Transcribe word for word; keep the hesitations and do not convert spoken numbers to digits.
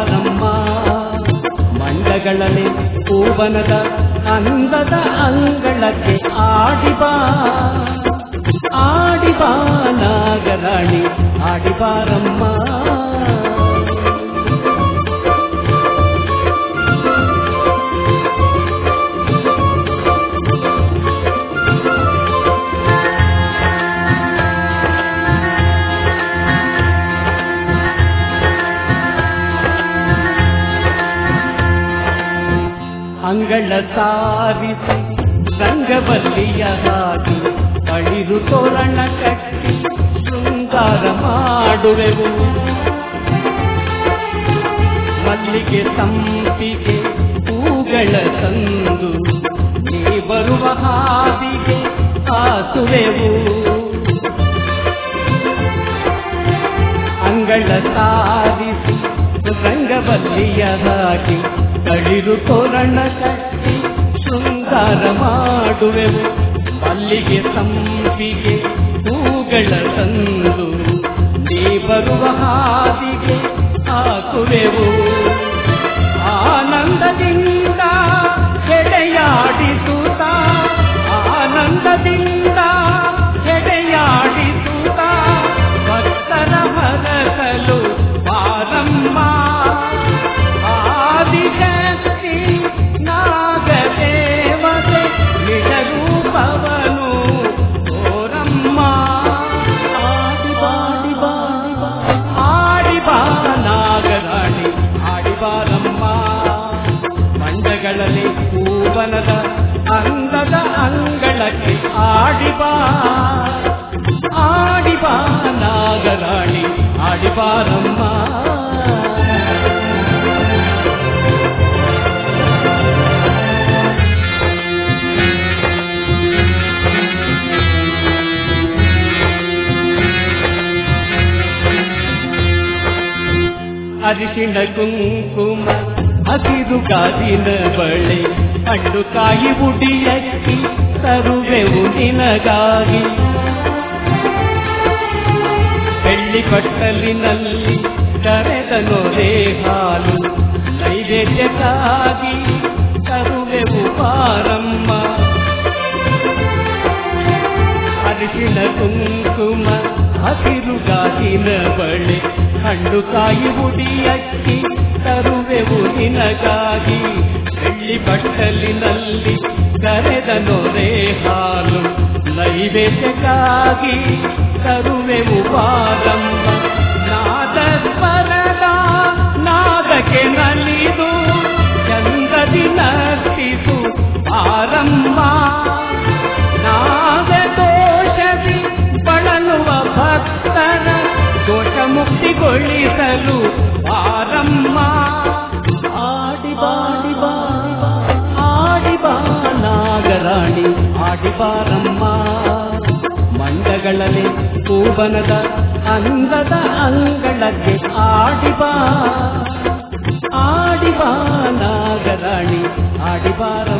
ಆಡಿಬಾರಮ್ಮ ಮಂಡಗಳಲ್ಲಿ ಹೂವನದ ಅಂದದ ಅಂಗಳಕ್ಕೆ ಆಡಿಬಾ ಆಡಿಬಾ ನಾಗರಾಣಿ ಆಡಿಬಾರಮ್ಮ. ಅಂಗಳ ಸಾರಿಸಿ ರಂಗವಲ್ಲಿಯ ಹಾಕಿ ಅಳಿರು ತೋರಣ ಕಟ್ಟಿ ಶೃಂಗಾರ ಮಾಡುವೆವು. ಮಲ್ಲಿಗೆ ಸಂಪಿಗೆ ಹೂಗಳ ತಂದು ನೀ ಬರುವ ಹಾದಿಗೆ ಹಾಸುವೆವು. ಅಂಗಳ ಸಾರಿಸಿ ರಂಗವಲ್ಲಿಯ ಹಾಕಿ ಅಳಿರು ತೋರಣ ಕಟ್ಟಿ ಶೃಂಗಾರ ಮಾಡುವೆವು. ಮಲ್ಲಿಗೆ ಸಂಪಿಗೆ ಹೂಗಳ ತಂದು ನೀ ಬರುವ ಹಾದಿಗೆ ಹಾಕುವೆವು. ಆನಂದದಿಂದ ಹೆಡೆಯಾಡಿಸುತ್ತ ಆನಂದದಿಂದ ಹೆಡೆಯಾಡಿಸುತ್ತ ಭಕ್ತರ ಹರಸಲು ಬಾರಮ್ಮ ಆದಿಶಕ್ತಿ ನಾಗದೇವತೆ ನಿಜರೂಪವನು ಓರಮ್ಮ. ಆಡಿಬಾ ಆಡಿಬಾ ನಾಗರಾಣಿ ಆಡಿಬಾರಮ್ಮ ಮಂಡಗಳಲ್ಲಿ ಹೂವನದ ಅಂದದ ಅಂಗಳಕ್ಕೆ ಆಡಿಬಾ ಆಡಿಬಾ ನಾಗರಾಣಿ ಆಡಿಬಾರಮ್ಮ. ಅರಿಶಿಣ ಕುಂಕುಮ ಹಸಿರು ಗಾಜಿನ ಬಳೆ ಹಣ್ಣು ಕಾಯಿ ಉಡಿಯಕ್ಕಿ ತರುವೆವು ನಿನಗಾಗಿ. ಬೆಳ್ಳಿ ಬಟ್ಟಲಿನಲ್ಲಿ ಕರೆದ ನೊರೆ ಹಾಲು ನೈವೇದ್ಯಕ್ಕಾಗಿ ತರುವೆವು ಬಾರಮ್ಮ. ಅರಿಶಿಣ ಕುಂಕುಮ ಹಸಿರು ಗಾಜಿನ ಬಳೆ ಹಣ್ಣು ಕಾಯಿ ಉಡಿಯಕ್ಕಿ ತರುವೆವು ನಿನಗಾಗಿ. ಬೆಳ್ಳಿ ಬಟ್ಟಲಿನಲ್ಲಿ ಕರೆದ ನೊರೆ ಹಾಲು ನೈವೇದ್ಯಕ್ಕಾಗಿ ತರುವೆವು ಬಾರಮ್ಮ. ನಾದಸ್ವರದ ನಾದಕ್ಕೆ ನಲಿದು ಚಂದದಿ ನರ್ತಿಸು ಬಾರಮ್ಮ. ನಾದ ದೋಷದಿ ಬಳಲುವ ಭಕ್ತರ ದೋಷ ಮುಕ್ತಿಗೊಳಿಸಲು ಬಾರಮ್ಮ. ಆಡಿಬಾ ಆಡಿಬಾ ನಾಗರಾಣಿ ಆಡಿಬಾರಮ್ಮ ಮಂಡಗಳಲ್ಲಿ ಹೂವನದ ಅಂದದ ಅಂಗಳಕ್ಕೆ ಆಡಿಬಾ ಆಡಿಬಾ ನಾಗರಾಣಿ ಆಡಿಬಾರ.